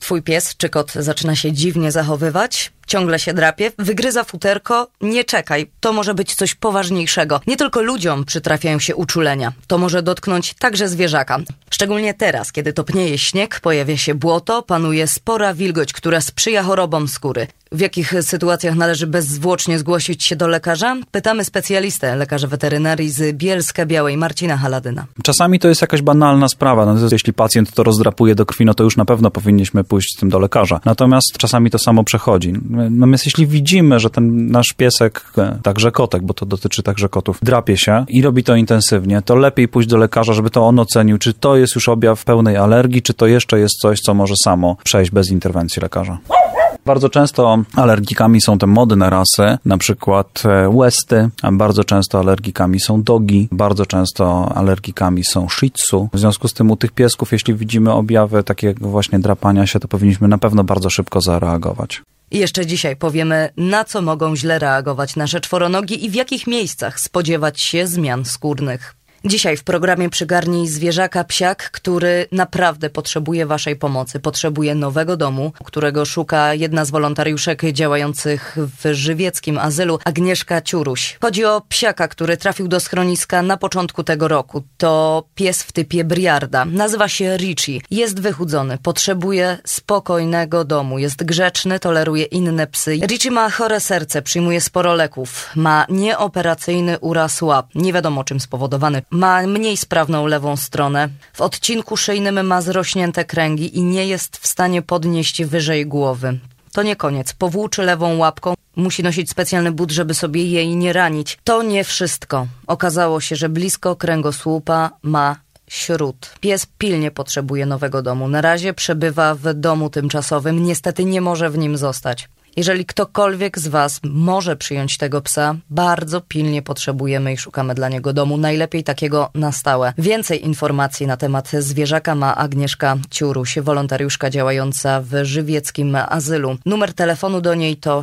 Twój pies czy kot zaczyna się dziwnie zachowywać, ciągle się drapie, wygryza futerko, nie czekaj, to może być coś poważniejszego. Nie tylko ludziom przytrafiają się uczulenia, to może dotknąć także zwierzaka. Szczególnie teraz, kiedy topnieje śnieg, pojawia się błoto, panuje spora wilgoć, która sprzyja chorobom skóry. W jakich sytuacjach należy bezzwłocznie zgłosić się do lekarza? Pytamy specjalistę, lekarza weterynarii z Bielska-Białej, Marcina Haladyna. Czasami to jest jakaś banalna sprawa. No, jeśli pacjent to rozdrapuje do krwi, no to już na pewno powinniśmy pójść z tym do lekarza. Natomiast czasami to samo przechodzi. Natomiast jeśli widzimy, że ten nasz piesek, także kotek, bo to dotyczy także kotów, drapie się i robi to intensywnie, to lepiej pójść do lekarza, żeby to on ocenił, czy to jest już objaw pełnej alergii, czy to jeszcze jest coś, co może samo przejść bez interwencji lekarza. Bardzo często alergikami są te modne rasy, na przykład Westy, a bardzo często alergikami są Dogi, bardzo często alergikami są Shih Tzu. W związku z tym u tych piesków, jeśli widzimy objawy takiego właśnie drapania się, to powinniśmy na pewno bardzo szybko zareagować. I jeszcze dzisiaj powiemy, na co mogą źle reagować nasze czworonogi i w jakich miejscach spodziewać się zmian skórnych. Dzisiaj w programie Przygarnij zwierzaka psiak, który naprawdę potrzebuje waszej pomocy. Potrzebuje nowego domu, którego szuka jedna z wolontariuszek działających w żywieckim azylu, Agnieszka Ciuruś. Chodzi o psiaka, który trafił do schroniska na początku tego roku. To pies w typie Briarda. Nazywa się Richie. Jest wychudzony, potrzebuje spokojnego domu. Jest grzeczny, toleruje inne psy. Richie ma chore serce, przyjmuje sporo leków. Ma nieoperacyjny uraz łap. Nie wiadomo czym spowodowany. Ma mniej sprawną lewą stronę. W odcinku szyjnym ma zrośnięte kręgi i nie jest w stanie podnieść wyżej głowy. To nie koniec. Powłóczy lewą łapką. Musi nosić specjalny but, żeby sobie jej nie ranić. To nie wszystko. Okazało się, że blisko kręgosłupa ma śród. Pies pilnie potrzebuje nowego domu. Na razie przebywa w domu tymczasowym. Niestety nie może w nim zostać. Jeżeli ktokolwiek z was może przyjąć tego psa, bardzo pilnie potrzebujemy i szukamy dla niego domu. Najlepiej takiego na stałe. Więcej informacji na temat zwierzaka ma Agnieszka Ciuruś, wolontariuszka działająca w żywieckim azylu. Numer telefonu do niej to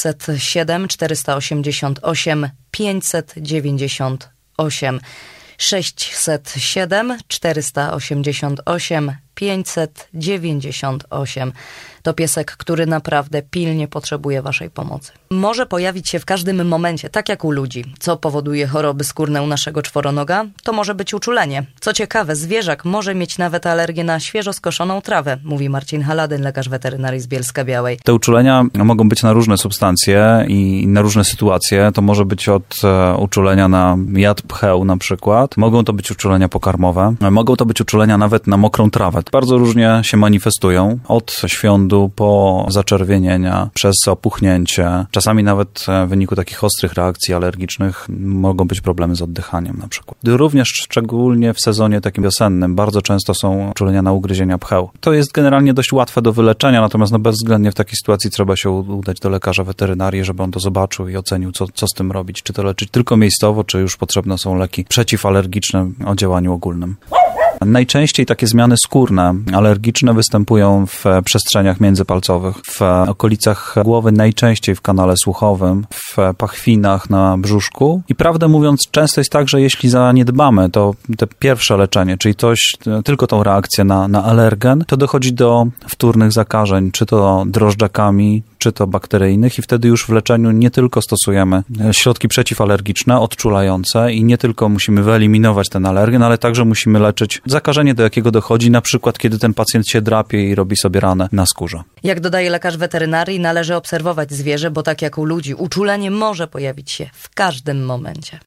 607 488 598. 607 488 598. To piesek, który naprawdę pilnie potrzebuje waszej pomocy. Może pojawić się w każdym momencie, tak jak u ludzi. Co powoduje choroby skórne u naszego czworonoga? To może być uczulenie. Co ciekawe, zwierzak może mieć nawet alergię na świeżo skoszoną trawę, mówi Marcin Haladyn, lekarz weterynarii z Bielska-Białej. Te uczulenia mogą być na różne substancje i na różne sytuacje. To może być od uczulenia na jad pcheł na przykład. Mogą to być uczulenia pokarmowe. Mogą to być uczulenia nawet na mokrą trawę. Bardzo różnie się manifestują. Od świądu po zaczerwienienia, przez opuchnięcie. Czasami nawet w wyniku takich ostrych reakcji alergicznych mogą być problemy z oddychaniem na przykład. Również szczególnie w sezonie takim wiosennym bardzo często są uczulenia na ugryzienia pcheł. To jest generalnie dość łatwe do wyleczenia, natomiast bezwzględnie w takiej sytuacji trzeba się udać do lekarza weterynarii, żeby on to zobaczył i ocenił, co z tym robić. Czy to leczyć tylko miejscowo, czy już potrzebne są leki przeciwalergiczne o działaniu ogólnym. Najczęściej takie zmiany skórne, alergiczne występują w przestrzeniach międzypalcowych, w okolicach głowy, najczęściej w kanale słuchowym, w pachwinach, na brzuszku. I prawdę mówiąc, często jest tak, że jeśli zaniedbamy to te pierwsze leczenie, czyli tylko tą reakcję na alergen, to dochodzi do wtórnych zakażeń, czy to drożdżakami, czy to bakteryjnych i wtedy już w leczeniu nie tylko stosujemy środki przeciwalergiczne, odczulające i nie tylko musimy wyeliminować ten alergen, ale także musimy leczyć zakażenie, do jakiego dochodzi, na przykład kiedy ten pacjent się drapie i robi sobie ranę na skórze. Jak dodaje lekarz weterynarii, należy obserwować zwierzę, bo tak jak u ludzi, uczulenie może pojawić się w każdym momencie.